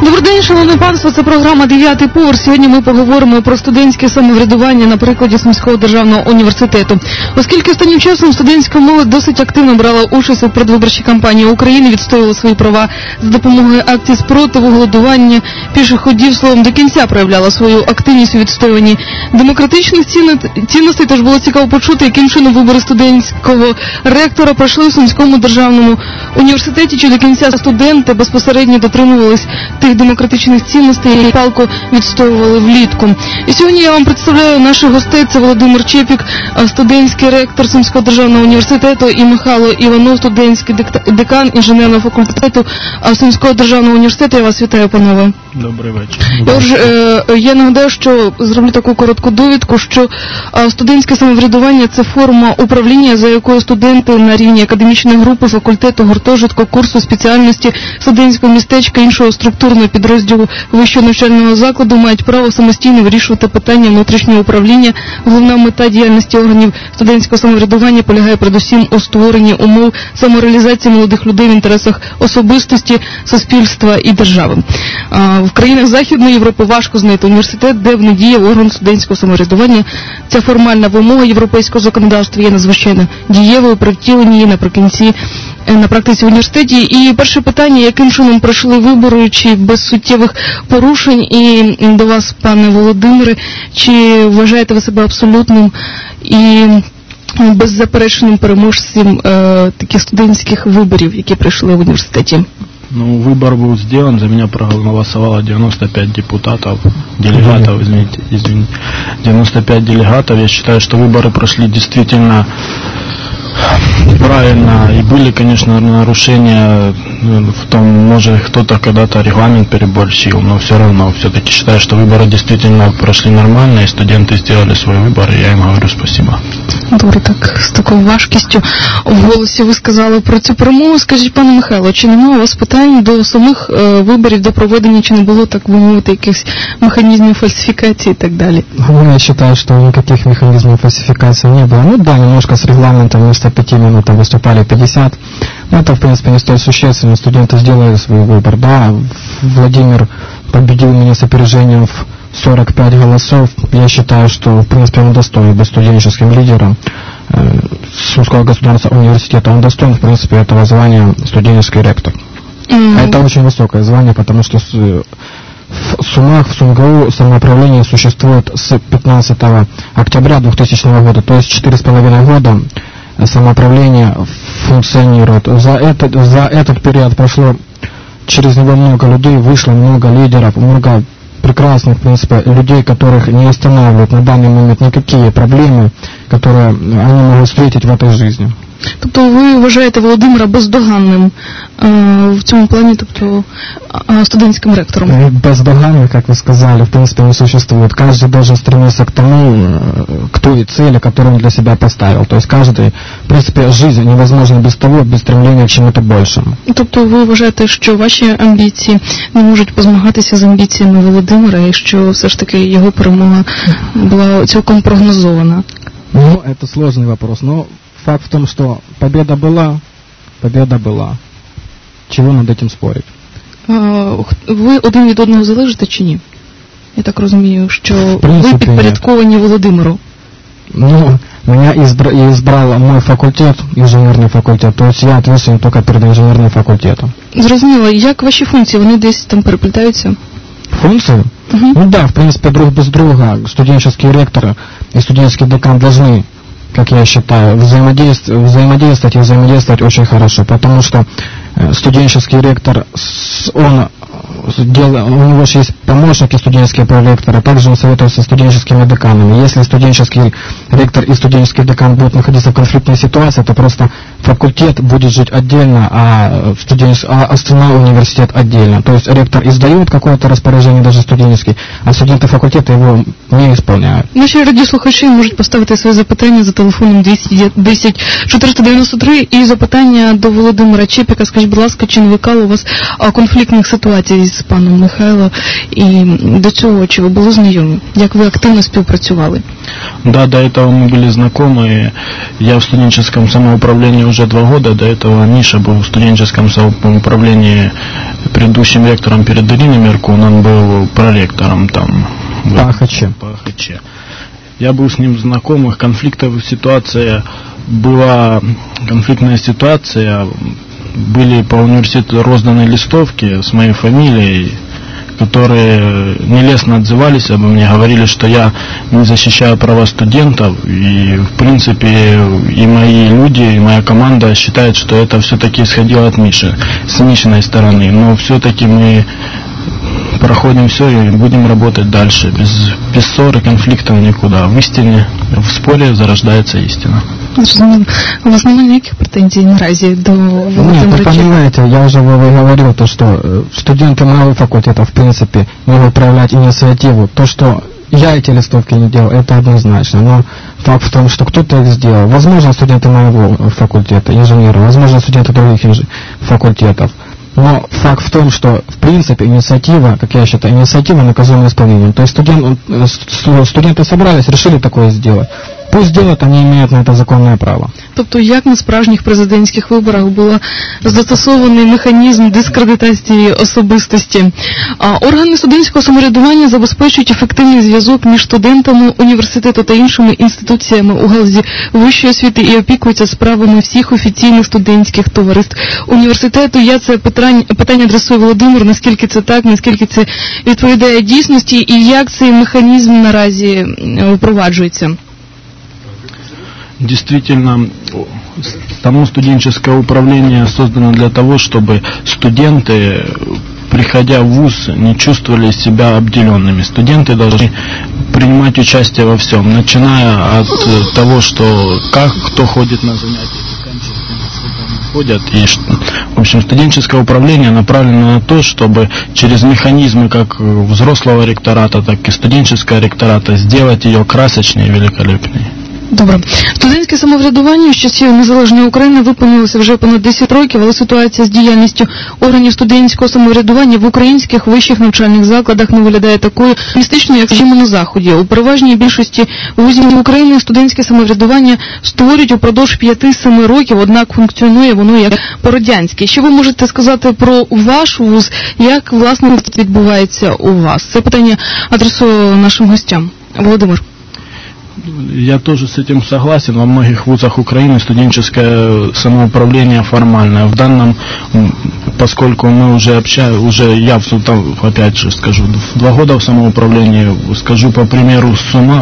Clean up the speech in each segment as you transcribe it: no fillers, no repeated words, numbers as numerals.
Добрий день, шановне панство, це програма «Дев'ятий поверх». Сьогодні ми поговоримо про студентське самоврядування на прикладі Сумського державного університету. Оскільки останнім часом студентська молодь досить активно брала участь у передвиборчій кампанії України, відстоювала свої права за допомогою акцій спротиву, голодування, піших ходів, словом, до кінця проявляла свою активність у відстоюванні демократичних цінностей, тож було цікаво почути, яким чином вибори студентського ректора пройшли у Сумському державному університеті, чи до кінця студенти безпосередньо дотримувались тих демократичних цінностей, які палко відстоювали влітку. І сьогодні я вам представляю наших гостей. Це Володимир Чепік, студентський ректор Сумського державного університету, і Михайло Іванов, студентський декан інженерного факультету Сумського державного університету. Я вас вітаю, панове. Добрий вечір. Я нагадаю, що зроблю таку коротку довідку, що студентське самоврядування – це форма управління, за якою студенти на рівні академічної групи, факультету, гуртожитку, курсу, спеціальності, студентського містечка, іншого структурного підрозділу вищого навчального закладу мають право самостійно вирішувати питання внутрішнього управління. Головна мета діяльності органів студентського самоврядування полягає передусім у створенні умов самореалізації молодих людей в інтересах особистості, суспільства і держави. В країнах Західної Європи важко знайти університет, де б не діяв орган студентського самоврядування. Ця формальна вимога європейського законодавства є надзвичайно дієвою при втіленні її на практиці в університеті. І перше питання, яким чином пройшли вибори, чи без суттєвих порушень, і до вас, пане Володимире, чи вважаєте ви себе абсолютним і беззаперечним переможцем таких студентських виборів, які пройшли в університеті? Ну, выбор был сделан, за меня проголосовало 95 делегатов, 95 делегатов. Я считаю, что выборы прошли действительно правильно, и были, конечно, нарушения в том, может, кто-то когда-то регламент переборщил, но все равно, все-таки считаю, что выборы действительно прошли нормально, и студенты сделали свой выбор, и я им говорю спасибо. Добре, так, з такою важкістю в голосі ви сказали про цю промову. Скажіть, пане Михайло, чи немає у вас питань до самих виборів, до проведення, чи не було, так би мовити, якихось механізмів фальсифікації і так далі? Я считаю, что никаких механизмов фальсификации не было. Ну да, немножко с регламентом, вместо 5 минут там выступали 50. Но это, в принципе, не столь существенно. Студенты сделали свой выбор. Да, Владимир победил меня с опережением в 45 голосов. Я считаю, что, в принципе, он достоин быть студенческим лидером Сумского государственного университета. Он достоин, в принципе, этого звания студенческий ректор. Это очень высокое звание, потому что в Сумах, в СумГУ самоуправление существует с 15 октября 2000 года, то есть 4,5 года самоуправление функционирует. За этот период прошло через него много людей, вышло много лидеров, много прекрасных, в принципе, людей, которых не останавливают на данный момент никакие проблемы, которые они могут встретить в этой жизни. Тобто ви вважаєте Володимира бездоганним в цьому плані, тобто студентським ректором? Бездоганным, как вы сказали, в принципе, не существует. Каждый должен стремиться к тому, к той цели, которую он для себя поставил. То есть каждый, в принципе, жизнь невозможна без того, без стремления к чему-то большему. Тобто ви вважаєте, що ваші амбіції не можуть позмагатися з амбіціями Володимира, і що все ж таки його перемога була цілком прогнозована? Ну, это сложный вопрос, но факт в том, что победа была. Чего над этим спорить? Ви один від одного залежите чи ні? Я так розумію, що ви підпорядковані Володимиру. Ну, меня избрал мой факультет, инженерный факультет, то есть я ответственен только перед инженерным факультетом. Зрозуміло. Як ваші функції? Вони десь там переплітаються? Функции? Ну да, в принципе, друг без друга студенческий ректор и студенческий декан должны, как я считаю, взаимодействовать очень хорошо, потому что студенческий ректор, у него же есть помощники студенческие проректора, также он советуется с студенческими деканами. Если студенческий ректор и студенческий декан будут находиться в конфликтной ситуации, то просто факультет будет жить отдельно, а остальной университет отдельно. То есть ректор издает какое-то распоряжение, даже студенческий, а студенты факультета его не исполняют. Наші радіослухачі можуть поставити свої запитання за телефоном 210 493 і запитання до Володимира Чепіка. Скажіть, будь ласка, чи не виникало у вас конфліктних ситуацій з паном Михайло, і до цього чи ви були знайомі? Як ви активно співпрацювали? Да, до этого мы были знакомы. Я в студенческом самоуправлении уже 2 года. До этого Миша был в студенческом самоуправлении предыдущим ректором перед Ириной Меркун. Он был проректором там. По АХЧ. Я был с ним знаком. Конфликтная ситуация. Были по университету розданы листовки с моей фамилией, которые нелестно отзывались обо мне, говорили, что я не защищаю права студентов, и в принципе и мои люди, и моя команда считают, что это все-таки исходило от Миши, с Мишиной стороны, но все-таки мы проходим все и будем работать дальше, без ссоры, конфликтов никуда. В истине, в споре зарождается истина. У вас немає ніяких претензій наразі до Нет, вы понимаете, я уже говорил, то, что студенты моего факультета, в принципе, могут проявлять инициативу. То, что я эти листовки не делал, это однозначно. Но факт в том, что кто-то их сделал. Возможно, студенты моего факультета, инженеры, возможно, студенты других факультетов. Но факт в том, что, в принципе, инициатива, как я считаю, инициатива наказуема исполнением. То есть студенты собрались, решили такое сделать. Пусть делают, они имеют на это законное право. Тобто, як на справжніх президентських виборах було застосований механізм дискредитації особистості. Органи студентського самоврядування забезпечують ефективний зв'язок між студентами університету та іншими інституціями у галузі вищої освіти і опікуються справами всіх офіційних студентських товариств університету. Я це питання адресую Володимиру, наскільки це так, наскільки це відповідає дійсності і як цей механізм наразі впроваджується. Действительно, само студенческое управление создано для того, чтобы студенты, приходя в вуз, не чувствовали себя обделенными. Студенты должны принимать участие во всем, начиная от того, что кто ходит на занятия, заканчивая тем, сколько они ходят. И, в общем, студенческое управление направлено на то, чтобы через механизмы как взрослого ректората, так и студенческого ректората сделать ее красочнее и великолепнее. Добре. Студентське самоврядування з часів незалежної України виповнилося вже понад 10 років, але ситуація з діяльністю органів студентського самоврядування в українських вищих навчальних закладах не виглядає такою містичною, як скажімо, на Заході. У переважній більшості вузів України студентське самоврядування створюють упродовж 5-7 років, однак функціонує воно як по-радянськи. Що ви можете сказати про ваш вуз, як, власне, це відбувається у вас? Це питання адресую нашим гостям. Володимир. Я тоже с этим согласен. Во многих вузах Украины студенческое самоуправление формальное. В данном, поскольку мы я опять же скажу, 2 года в самоуправлении, скажу по примеру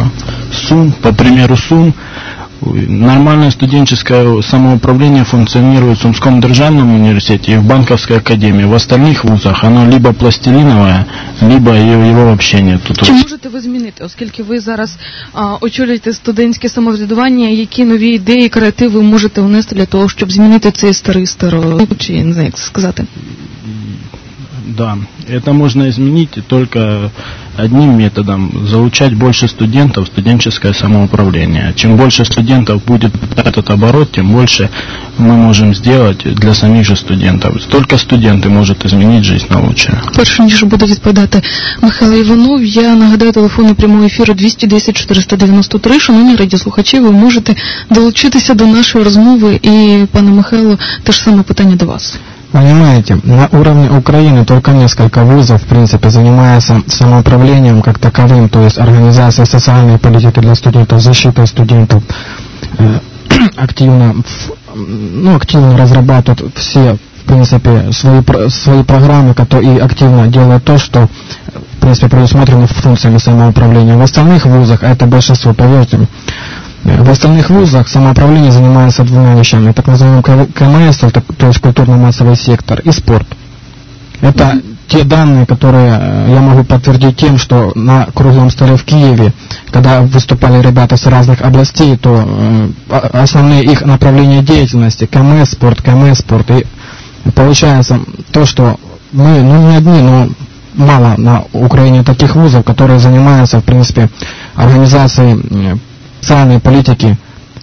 Сум, нормальное студенческое самоуправление функционирует в Сумском державном университете и в Банковской академии. В остальных вузах оно либо пластилиновое, либо его вообще нет. Чи можете ви змінити, оскільки ви зараз очолюєте студентське самоврядування, які нові ідеї, креативи можете внести для того, щоб змінити цей старий чи не знаю, як сказати? Да, это можно изменить только одним методом – залучать больше студентов в студенческое самоуправление. Чем больше студентов будет этот оборот, тем больше мы можем сделать для самих же студентов. Только студенты можуть изменить жизнь на лучше. Перше, ніж буде відповідати Михайло Іванов, я нагадаю телефону прямого ефіру 210-493. Шановні радіослухачі, ви можете долучитися до нашої розмови, і, пане Михайло, те ж саме питання до вас. Понимаете, на уровне Украины только несколько вузов, в принципе, занимаются самоуправлением как таковым, то есть организацией социальной политики для студентов, защитой студентов, активно разрабатывают все, в принципе, свои программы, и активно делают то, что, в принципе, предусмотрено функциями самоуправления. В остальных вузах, а это большинство, поверьте, в остальных вузах самоуправление занимается 2 вещами. Так называемый КМС, то есть культурно-массовый сектор, и спорт. Это те данные, которые я могу подтвердить тем, что на круглом столе в Киеве, когда выступали ребята с разных областей, то основные их направления деятельности КМС, спорт. И получается то, что мы, не одни, но мало на Украине таких вузов, которые занимаются, в принципе, организацией социальной политики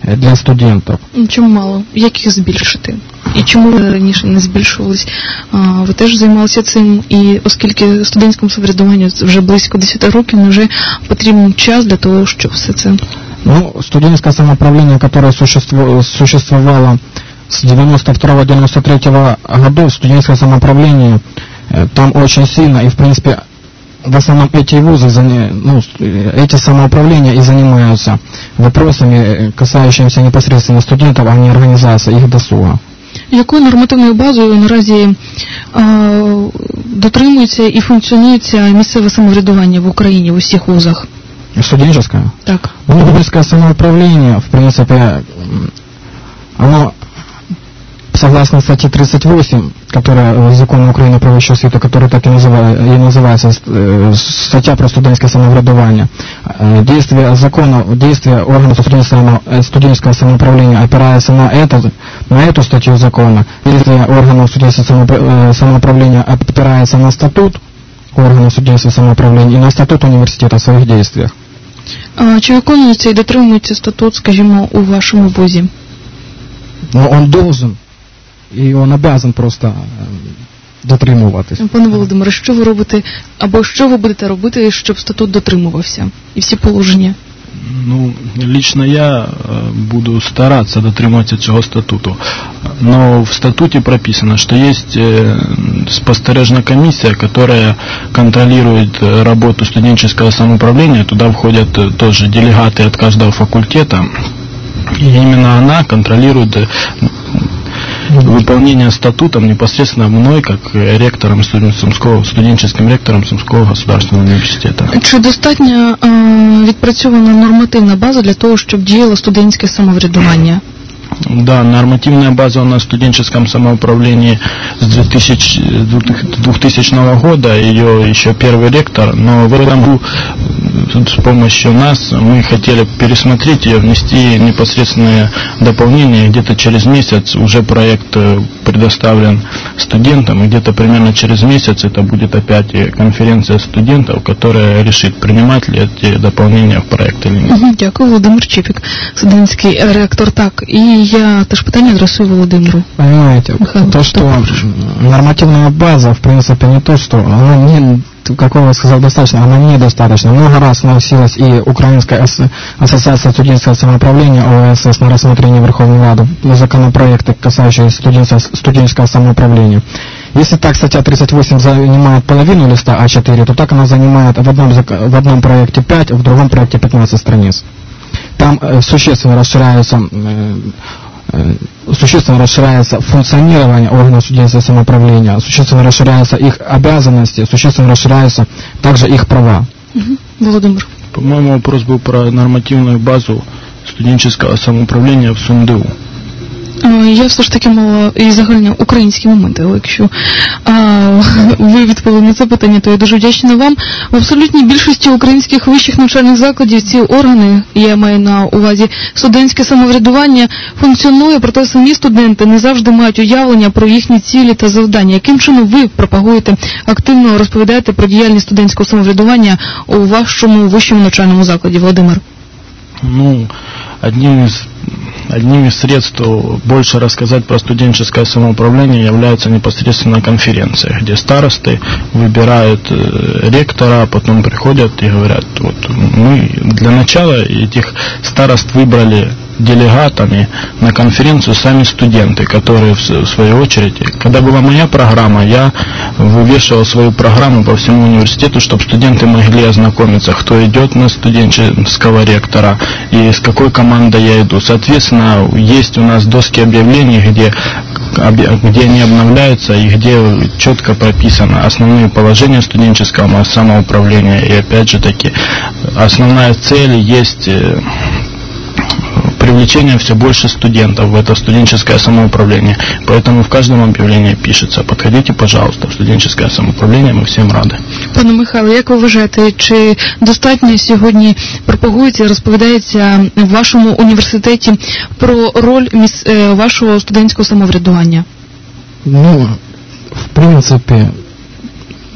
для студентов. Чому мало? Як їх збільшити? І чому раніше не збільшувались? Ви теж займалися цим, і оскільки студентському самоврядуванню вже близько 10 років, вже потрібен час для того, щоб все це... Ну, студенческое самоуправление, которое существовало с 92-93 годов, студенческое самоуправление, там очень сильно, и в принципе в основном эти вузы, эти самоуправления и занимаются вопросами, касающимися непосредственно студентов, а не организации их досуга. Якою нормативною базою наразі дотримується і функціонується місцеве самоврядування в Україні в усіх вузах? Студенческое? Так. Студенческое самоуправление, в принципе, оно, согласно статье 38, которая закона Украины про высшую освіту, которая так и называется статья про студенческое самоврядування, действие закона, действие органов студенческого самоуправления опирается на эту статью закона, действие органов студенческого самоуправления опирается на статут органов студенческого самоуправления и на статут университета в своих действиях. Чи виконується і дотримується статут, скажімо, у вашому вузі? Ну, он должен, і он обязан просто дотримуватись. Пане Володимире, що ви робите, або що ви будете робити, щоб статут дотримувався? І всі положення? Ну, лично я буду стараться дотримываться цього статуту. Но в статуте прописано, что есть спостережная комиссия, которая контролирует работу студенческого самоуправления. Туда входят тоже делегаты от каждого факультета. И именно она контролирует выполнение статутом непосредственно мной, как ректором студенческим ректором Сумского государственного университета. Чи достатньо відпрацьована нормативна база для того, щоб діяло студентське самоврядування? Да, нормативная база у нас в студенческом самоуправлении с 2000 года, ее еще первый ректор, но в этом году с помощью нас мы хотели пересмотреть ее, внести непосредственные дополнения. Где-то через месяц уже проект предоставлен студентам, и где-то примерно через месяц это будет опять конференция студентов, которая решит, принимать ли эти дополнения в проект или нет. Дякую, Володимир Чепік, студентський ректор. Так, і я теж питання адресую Володимиру. Понимаете, то, что нормативная база, в принципе, не то, что она не, как я сказал, достаточно, она недостаточно. Много раз носилась и Украинская ассоциация студенческого самоуправления ОСС на рассмотрение Верховной Рады законопроекты, касающиеся студенческого самоуправления. Если так статья 38 занимает половину листа А4, то так она занимает в одном проекте 5, в другом проекте 15 страниц. Там существенно расширяется функционирование органов студенческого самоуправления, существенно расширяются их обязанности, существенно расширяются также их права. Володимир. По-моему, вопрос был про нормативную базу студенческого самоуправления в СумДУ. Я все ж таки мала і загальні українські моменти, але якщо ви відповіли на це питання, то я дуже вдячна вам. В абсолютній більшості українських вищих навчальних закладів ці органи, я маю на увазі студентське самоврядування, функціонує, проте самі студенти не завжди мають уявлення про їхні цілі та завдання. Яким чином ви пропагуєте, активно розповідаєте про діяльність студентського самоврядування у вашому вищому навчальному закладі, Володимир? Ну, одним из средств больше рассказать про студенческое самоуправление является непосредственно конференция, где старосты выбирают ректора, а потом приходят и говорят, вот мы для начала этих старост выбрали делегатами на конференцию сами студенты, которые в свою очередь, когда была моя программа, я вывешивал свою программу по всему университету, чтобы студенты могли ознакомиться, кто идет на студенческого ректора и с какой командой я иду. Соответственно, есть у нас доски объявлений, где они обновляются и где четко прописано основные положения студенческого самоуправления. И опять же таки, основная цель есть привлечение все больше студентов в это студенческое самоуправление. Поэтому в каждом объявлении пишется: подходите, пожалуйста, в студенческое самоуправление, мы всем рады. Пане Михайло, як ви вважаєте, чи достатньо сьогодні пропагується, розповідається в вашому університеті про роль вашого студентського самоврядування? Ну, в принципе,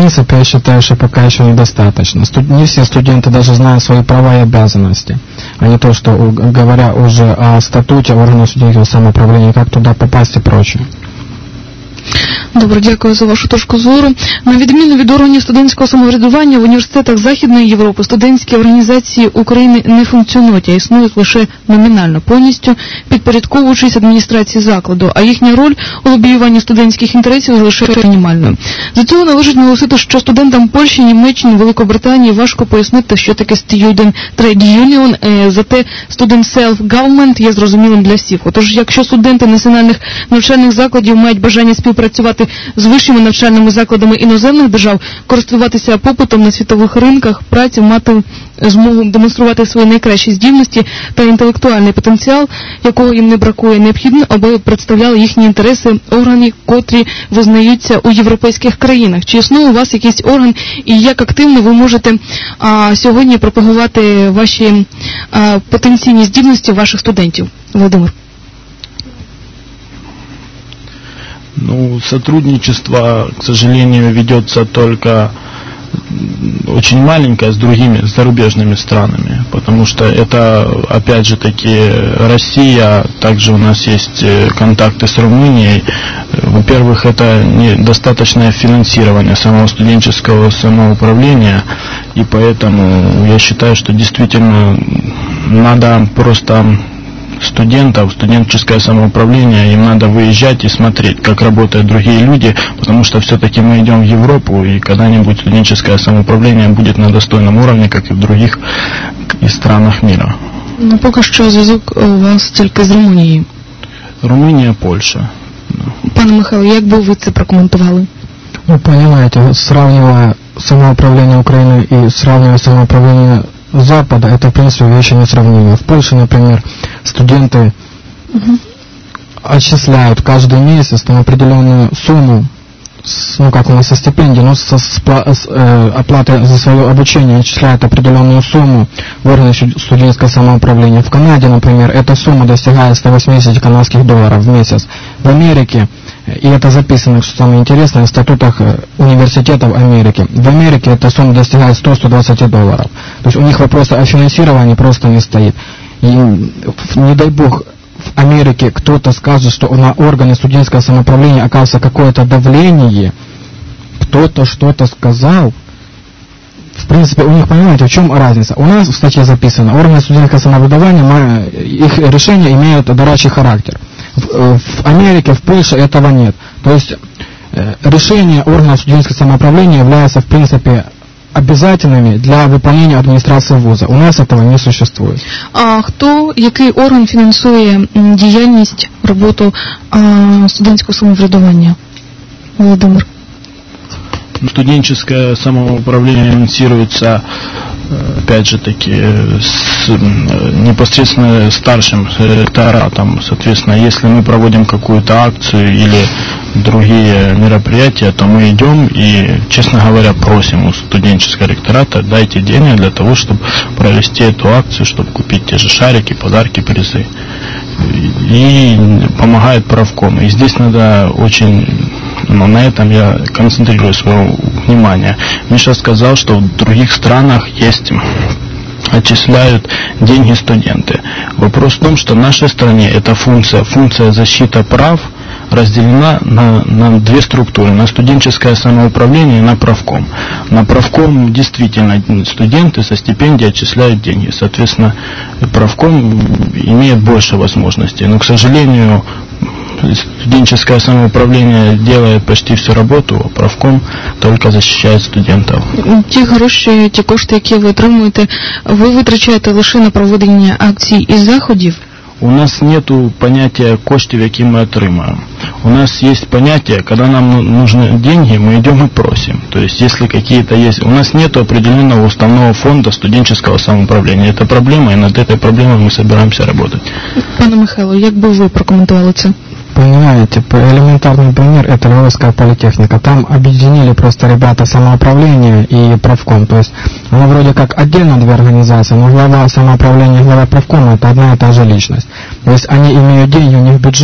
принципе, я считаю, что пока еще недостаточно. Не все студенты даже знают свои права и обязанности, а не то, что говоря уже о статуте органов студенческого самоуправления, как туда попасть и прочее. Добре, дякую за вашу точку зору. На відміну від органів студентського самоврядування в університетах Західної Європи студентські організації України не функціонують, а існують лише номінально, повністю підпорядковуючись адміністрації закладу, а їхня роль у лобіюванні студентських інтересів лише мінімальною. За цього належить наголосити, що студентам Польщі, Німеччини, Великобританії важко пояснити, що таке Student Trade Union, зате Student Self-Government є зрозумілим для всіх. Отож, якщо студенти національних навчальних закладів мають бажання співпрацювати з вищими навчальними закладами іноземних держав, користуватися попитом на світових ринках праці, мати змогу демонструвати свої найкращі здібності та інтелектуальний потенціал, якого їм не бракує, необхідно, аби представляли їхні інтереси органи, котрі визнаються у європейських країнах. Чи існує у вас якийсь орган і як активно ви можете сьогодні пропагувати ваші потенційні здібності ваших студентів? Володимир. Ну, сотрудничество, к сожалению, ведется только очень маленькое с другими зарубежными странами, потому что это, опять же таки, Россия, также у нас есть контакты с Румынией. Во-первых, это недостаточное финансирование самого студенческого самоуправления, и поэтому я считаю, что действительно надо просто студентов, студенческое самоуправление, им надо выезжать и смотреть, как работают другие люди, потому что все-таки мы идем в Европу, и когда-нибудь студенческое самоуправление будет на достойном уровне, как и в других странах мира. Ну, поки що зв'язок у вас тільки з Румунією. Румунія, Польща. Пане Михайло, як би ви це прокоментували? Ну, понимаете, сравнивая самоуправление Украины и сравнивая самоуправление Запада, это, в принципе, вещи несравнимые. В Польше, например, студенты отчисляют каждый месяц на определенную сумму, ну, как у нас со стипендии, но с оплатой за свое обучение отчисляют определенную сумму в органы студенческого самоуправления. В Канаде, например, эта сумма достигает 180 канадских долларов в месяц. В Америке, и это записано, что самое интересное, в статутах университетов Америки. В Америке эта сумма достигает 100-120 долларов. То есть у них вопроса о финансировании просто не стоит. И не дай бог в Америке кто-то скажет, что на органы студенческого самоуправления оказывается какое-то давление, кто-то что-то сказал. В принципе, у них, понимаете, в чем разница? У нас в статье записано, органы студенческого самоуправления, их решения имеют дорадчий характер. В Америке, в Польше этого нет. То есть решения органов студенческого самоуправления являются, в принципе, обязательными для выполнения администрации вуза. У нас этого не существует. А який орган фінансує діяльність, роботу студентського самоврядування? Володимир. Студенческое самоуправление финансируется, опять же таки, непосредственно старшим ректоратом. Соответственно, если мы проводим какую-то акцию или другие мероприятия, то мы идем и, честно говоря, просим у студенческого ректората: дайте денег для того, чтобы провести эту акцию, чтобы купить те же шарики, подарки, призы. И помогает правком. И здесь надо очень... Но на этом я концентрирую свое внимание. Миша сказал, что в других странах есть, отчисляют деньги студенты. Вопрос в том, что в нашей стране эта функция защиты прав разделена на две структуры: на студенческое самоуправление и на правком. На правком действительно студенты со стипендий отчисляют деньги. Соответственно, правком имеет больше возможностей. Но, к сожалению, студенческое самоуправление делает почти всю работу, а правком только защищает студентов. Ті гроші, ті кошти, які ви отримуєте, ви витрачаєте лише на проведення акцій і заходів? У нас нету понятия коштів, які мы отримаем. У нас есть понятие, когда нам нужны деньги, мы идем и просим. То есть, если какие-то есть... У нас нету определенного уставного фонда студенческого самоуправления. Это проблема, и над этой проблемой мы собираемся работать. Пане Михайло, як би ви прокоментували це? Понимаете, элементарный пример — это Львовская политехника. Там объединили просто ребята самоуправления и правком. То есть, оно вроде как отдельно две организации, но глава самоуправления и глава правкома — это одна и та же личность. То есть, они имеют деньги, у них бюджет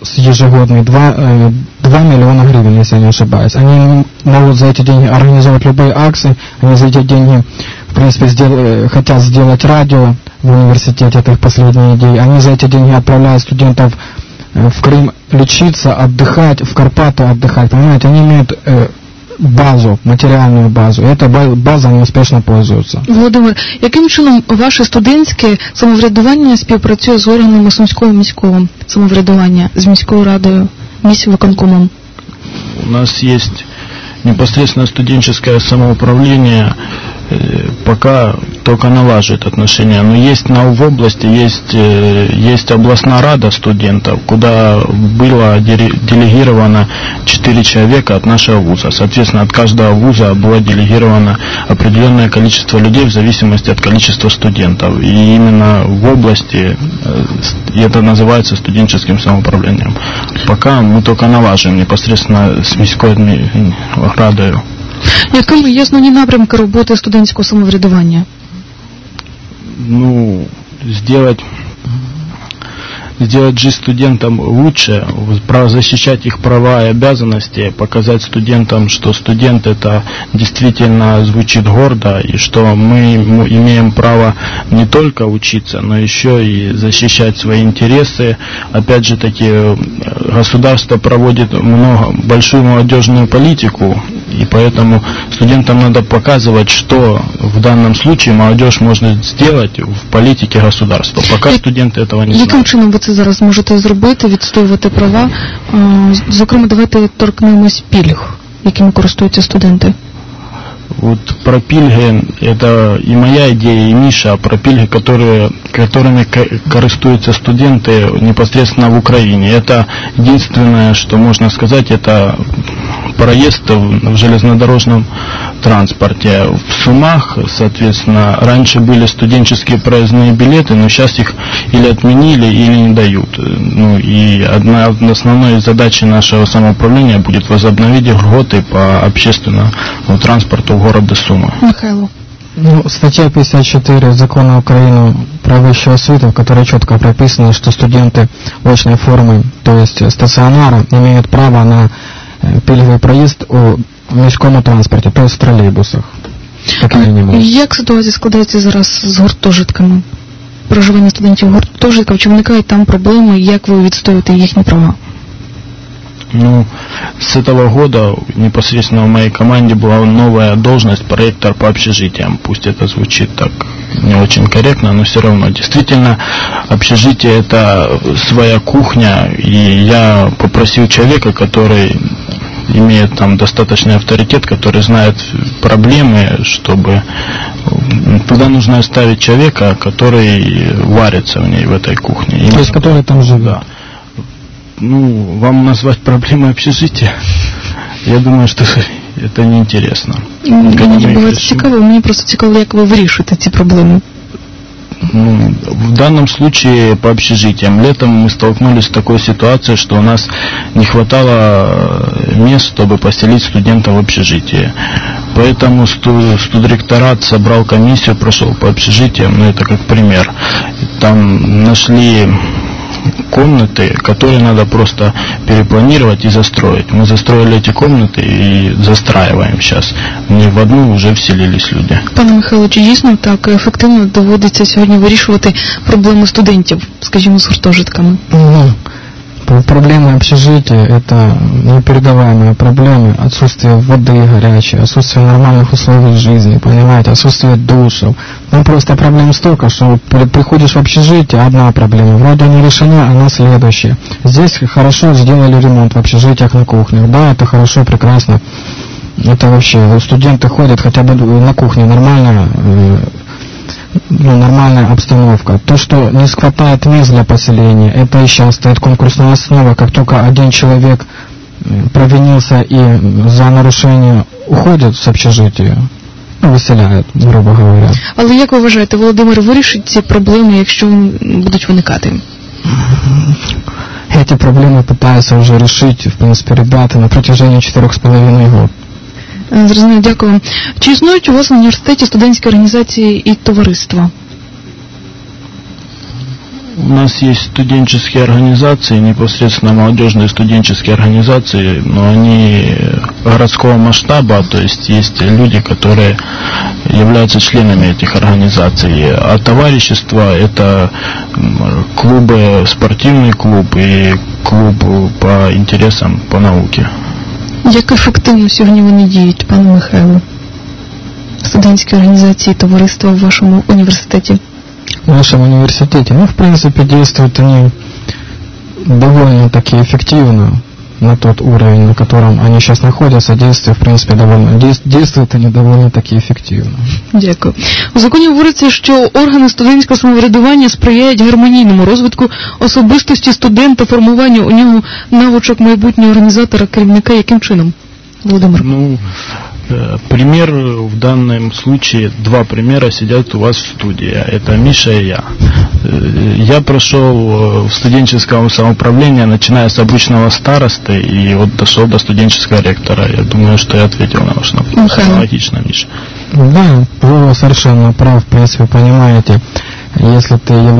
ежегодный 2 миллиона гривен, если я не ошибаюсь. Они могут за эти деньги организовать любые акции, они за эти деньги, в принципе, хотят сделать радио в университете, это их последняя идея. Они за эти деньги отправляют студентов в Крым лечиться, отдыхать, в Карпаты отдыхать, понимаете, они имеют базу, матеріальну базу. І ця база не успішно пользується. Володимир, яким чином ваше студентське самоврядування співпрацює з органами Сумського міського самоврядування, з міською радою, міськвиконкомом? У нас есть непосредственно студенческое самоуправление, пока только налаживает отношения. Но есть в области есть областная рада студентов, куда было делегировано 4 человека от нашего вуза. Соответственно, от каждого вуза было делегировано определенное количество людей в зависимости от количества студентов. И именно в области это называется студенческим самоуправлением. Пока мы только налаживаем непосредственно с міською радою. Якими є основні напрямки роботи студентського самоврядування? Сделать жизнь студентам лучше, защищать их права и обязанности, показать студентам, что студент это действительно звучит гордо, и что мы имеем право не только учиться, но еще и защищать свои интересы. Опять же таки, государство проводит большую молодежную политику, и поэтому студентам надо показывать, что в данном случае молодежь может сделать в политике государства. Пока студенты этого не знают. Яким чином ви це зараз можете зробити, відстоювати права? Зокрема, давайте торкнемось пільг, якими користуються студенти. Вот про пільги, это и моя идея, и Миша, про пільги, которыми користуются студенты непосредственно в Украине. Это единственное, что можно сказать, это проезд в железнодорожном транспорте. В Сумах, соответственно, раньше были студенческие проездные билеты, но сейчас их или отменили, или не дают. И одна из основной задачи нашего самоуправления будет возобновить льготы по общественному транспорту в городе Сумы. Михайло. Статья 54 Закона Украины про высшую освиту, в которой четко прописано, что студенты очной формы, то есть стационара, имеют право на пільговий проїзд у міському транспорті, тобто в тролейбусах. Як ситуація складається зараз з гуртожитками? Проживання студентів в гуртожитках, чи виникають там проблеми, як ви відстоюєте їхні права? С этого года непосредственно в моей команде была новая должность проектор по общежитиям. Пусть это звучит так не очень корректно, но все равно. Действительно, общежитие это своя кухня, и я попросил человека, который имеет там достаточный авторитет, который знает проблемы, чтобы туда нужно оставить человека, который варится в ней, в этой кухне. То есть, который там живет. Да. Вам назвать проблемой общежития, я думаю, что это неинтересно. Мені просто цікаво, як ви вирішуєте ці проблеми. В данном случае по общежитиям. Летом мы столкнулись с такой ситуацией, что у нас не хватало мест, чтобы поселить студентов в общежитии. Поэтому студректорат собрал комиссию, прошел по общежитиям, это как пример. Там нашли комнаты, которые надо просто перепланировать и застроить. Мы застроили эти комнаты и застраиваем сейчас. Не в одну уже вселились люди. Пане Михайло, чи дійсно так ефективно доводиться сьогодні вирішувати проблеми студентів, скажімо, з гуртожитками? Проблемы общежития – это непередаваемые проблемы. Отсутствие воды горячей, отсутствие нормальных условий жизни, понимаете, отсутствие душев. Просто проблем столько, что приходишь в общежитие, одна проблема, вроде не решена, она следующая. Здесь хорошо сделали ремонт в общежитиях на кухнях, да, это хорошо, прекрасно. Это вообще, студенты ходят хотя бы на кухне нормально, нормальная обстановка. То, что не хватает мест для поселения, это и сейчас стоит конкурсная основа. Как только один человек провинился и за нарушение уходит с общежития, виселяють, грубо говоря. Але як ви вважаєте, Володимир вирішить ці проблеми, якщо будуть виникати? Эти проблемы пытаются уже решить, в принципе, ребята на протяжении 4,5 год. Зрозуміло, дякую. Чи існують у вас в університеті студентські організації і товариства? У нас есть студенческие организации, непосредственно молодежные студенческие организации, но они городского масштаба, то есть есть люди, которые являются членами этих организаций. А товарищество — это клубы, спортивный клуб и клуб по интересам по науке. Як ефективно сьогодні вони діють, пане Михайло? Студентські організації, товариства в вашому університеті? В нашем университете, в принципе, действуют они довольно-таки эффективно на тот уровень, на котором они сейчас находятся. Действуют, в принципе, действуют они довольно-таки эффективно. Дякую. У законі говориться, що органи студентського самоврядування сприяють гармонійному розвитку особистості студента, формуванню у нього навичок майбутнього організатора, керівника. Яким чином, Володимир? Пример в данном случае, два примера сидят у вас в студии. Это Миша и я. Я прошел в студенческом самоуправлении, начиная с обычного старосты, и вот дошел до студенческого ректора. Я думаю, что я ответил на ваш вопрос. Аналогично, Миша. Да, вы совершенно прав, в принципе, понимаете. Если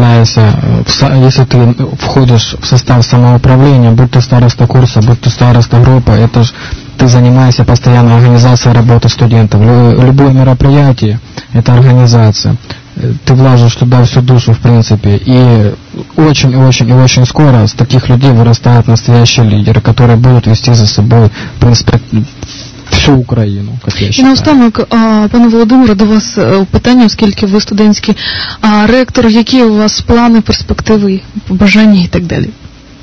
ты входишь в состав самоуправления, будь ты староста курса, будь ты староста группы, это ж ты занимаешься постоянной организацией работы студентов. Любое мероприятие – это организация. Ты вложишь туда всю душу, в принципе. И очень скоро с таких людей вырастают настоящие лидеры, которые будут вести за собой, в принципе, всю Україну. І наостанок, пане Володимире, до вас питання, оскільки ви студентський ректор, які у вас плани, перспективи, побажання і так далі?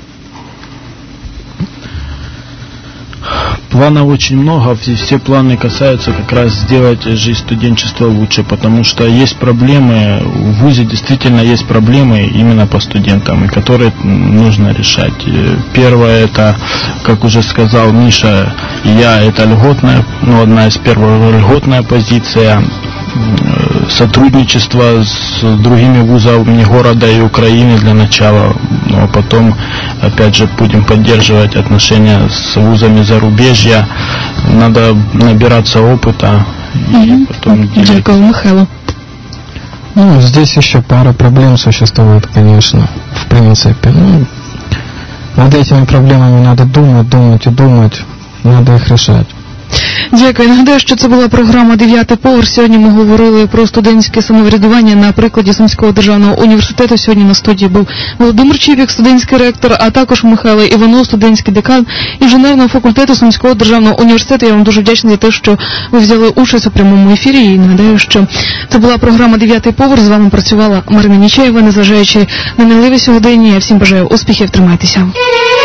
Планов очень много, все планы касаются как раз сделать жизнь студенчества лучше, потому что есть проблемы, в ВУЗе действительно есть проблемы именно по студентам, и которые нужно решать. Первое, это, как уже сказал Миша и я, это льготная, одна из первых льготная позиция, сотрудничество с другими вузами города и Украины для начала, а потом, опять же, будем поддерживать отношения с вузами зарубежья. Надо набираться опыта и потом делиться. Дякую, Михайло. Здесь еще пара проблем существует, конечно, в принципе. Над этими проблемами надо думать, надо их решать. Дякую. Нагадаю, що це була програма «9-й поверх». Сьогодні ми говорили про студентське самоврядування на прикладі Сумського державного університету. Сьогодні на студії був Володимир Чіпік, студентський ректор, а також Михайло Іванов, студентський декан інженерного факультету Сумського державного університету. Я вам дуже вдячна за те, що ви взяли участь у прямому ефірі. І нагадаю, що це була програма «9-й поверх». З вами працювала Марина Нічаєва. Незважаючи на мінливі сьогодення, я всім бажаю успіхів, тримайтеся.